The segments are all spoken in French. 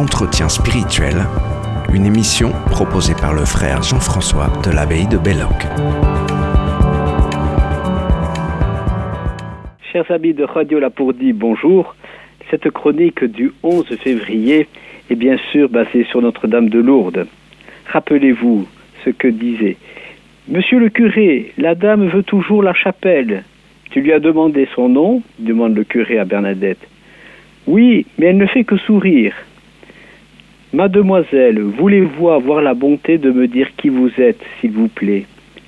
Entretien spirituel, une émission proposée par le frère Jean-François de l'abbaye de Belloc. Chers amis de Radio Lapourdie, bonjour. Cette chronique du 11 février est bien sûr basée sur Notre-Dame de Lourdes. Rappelez-vous ce que disait « Monsieur le curé, la dame veut toujours la chapelle. Tu lui as demandé son nom ?» demande le curé à Bernadette. « Oui, mais elle ne fait que sourire. »« Mademoiselle, voulez-vous avoir la bonté de me dire qui vous êtes, s'il vous plaît ?»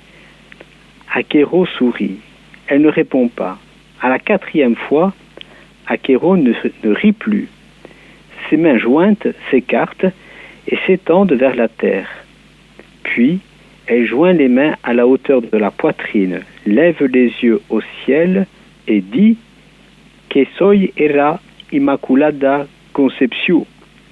Acquérot sourit. Elle ne répond pas. À la 4e fois, Acquérot ne rit plus. Ses mains jointes s'écartent et s'étendent vers la terre. Puis, elle joint les mains à la hauteur de la poitrine, lève les yeux au ciel et dit « Que soy era Immaculada Concepción ».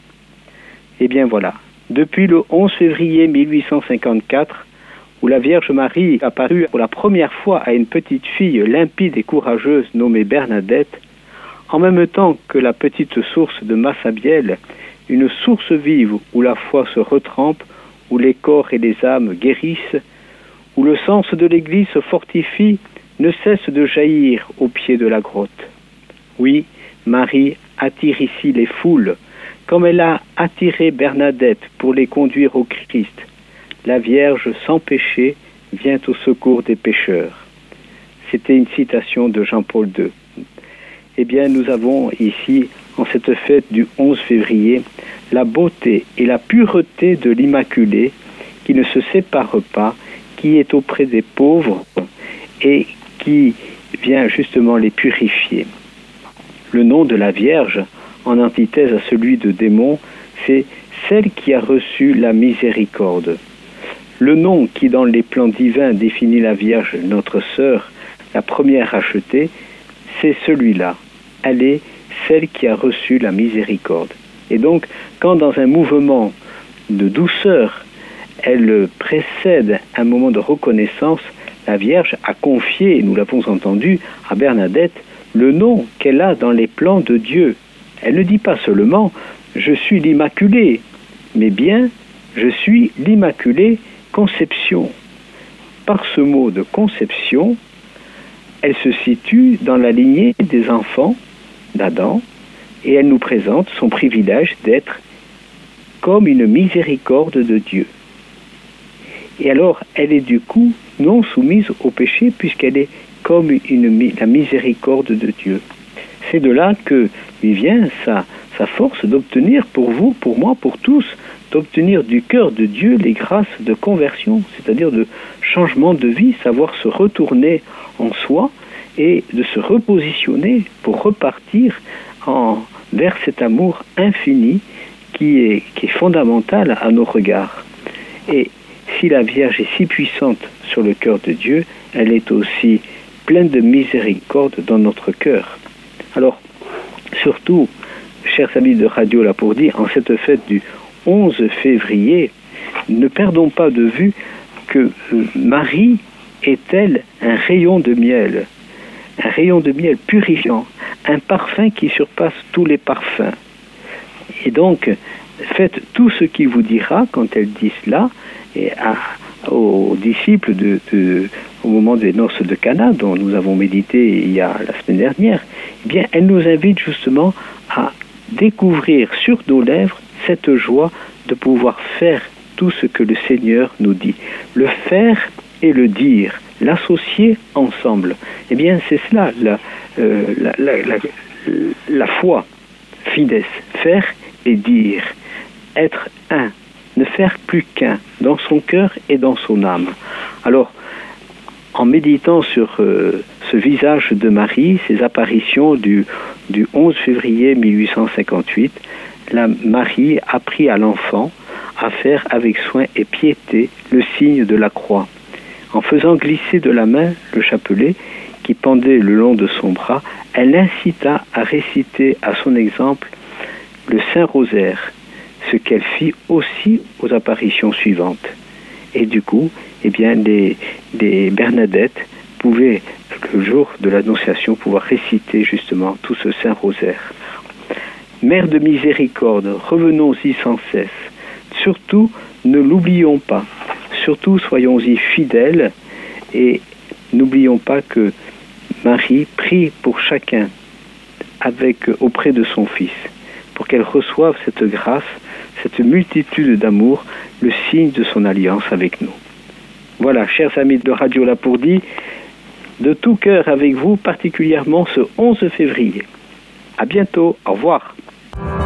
Eh bien voilà, depuis le 11 février 1854, où la Vierge Marie apparut pour la première fois à une petite fille limpide et courageuse nommée Bernadette, en même temps que la petite source de Massabielle, une source vive où la foi se retrempe, où les corps et les âmes guérissent, où le sens de l'Église se fortifie, ne cesse de jaillir au pied de la grotte. Oui, Marie attire ici les foules, comme elle a attiré Bernadette pour les conduire au Christ. La Vierge sans péché vient au secours des pécheurs. C'était une citation de Jean-Paul II. Eh bien, nous avons ici, en cette fête du 11 février, la beauté et la pureté de l'Immaculée qui ne se sépare pas, qui est auprès des pauvres et qui vient justement les purifier. Le nom de la Vierge, en antithèse à celui de démon, c'est celle qui a reçu la miséricorde. Le nom qui, dans les plans divins, définit la Vierge, notre sœur, la première rachetée, c'est celui-là. Elle est celle qui a reçu la miséricorde. Et donc, quand dans un mouvement de douceur, elle précède un moment de reconnaissance, la Vierge a confié, et nous l'avons entendu, à Bernadette, le nom qu'elle a dans les plans de Dieu. Elle ne dit pas seulement « je suis l'Immaculée », mais bien « je suis l'Immaculée Conception ». Par ce mot de conception, elle se situe dans la lignée des enfants d'Adam et elle nous présente son privilège d'être comme une miséricorde de Dieu. Et alors, elle est du coup non soumise au péché puisqu'elle est comme la miséricorde de Dieu. C'est de là que lui vient sa force d'obtenir pour vous, pour moi, pour tous, d'obtenir du cœur de Dieu les grâces de conversion, c'est-à-dire de changement de vie, savoir se retourner en soi et de se repositionner pour repartir vers cet amour infini qui est fondamental à nos regards. Et si la Vierge est si puissante sur le cœur de Dieu, elle est aussi pleine de miséricorde dans notre cœur. Alors, surtout, chers amis de Radio Lapourdie, en cette fête du 11 février, ne perdons pas de vue que Marie est-elle un rayon de miel purifiant, un parfum qui surpasse tous les parfums. Et donc, faites tout ce qu'il vous dira quand elle dit cela, et aux disciples au moment des noces de Cana, dont nous avons médité il y a la semaine dernière, eh bien, elle nous invite justement à découvrir sur nos lèvres cette joie de pouvoir faire tout ce que le Seigneur nous dit. Le faire et le dire, l'associer ensemble. Eh bien, c'est cela, la foi, fides, faire et dire, être un, ne faire plus qu'un, dans son cœur et dans son âme. Alors, en méditant sur ce visage de Marie, ces apparitions du 11 février 1858, la Marie apprit à l'enfant à faire avec soin et piété le signe de la croix. En faisant glisser de la main le chapelet qui pendait le long de son bras, elle l'incita à réciter à son exemple le Saint-Rosaire, ce qu'elle fit aussi aux apparitions suivantes. Et du coup, eh bien, les Bernadettes pouvaient, le jour de l'Annonciation, pouvoir réciter justement tout ce Saint-Rosaire. Mère de miséricorde, revenons-y sans cesse. Surtout, ne l'oublions pas. Surtout, soyons-y fidèles et n'oublions pas que Marie prie pour chacun auprès de son Fils, pour qu'elle reçoive cette grâce, cette multitude d'amour, le signe de son alliance avec nous. Voilà, chers amis de Radio Lapourdie, de tout cœur avec vous, particulièrement ce 11 février. À bientôt, au revoir.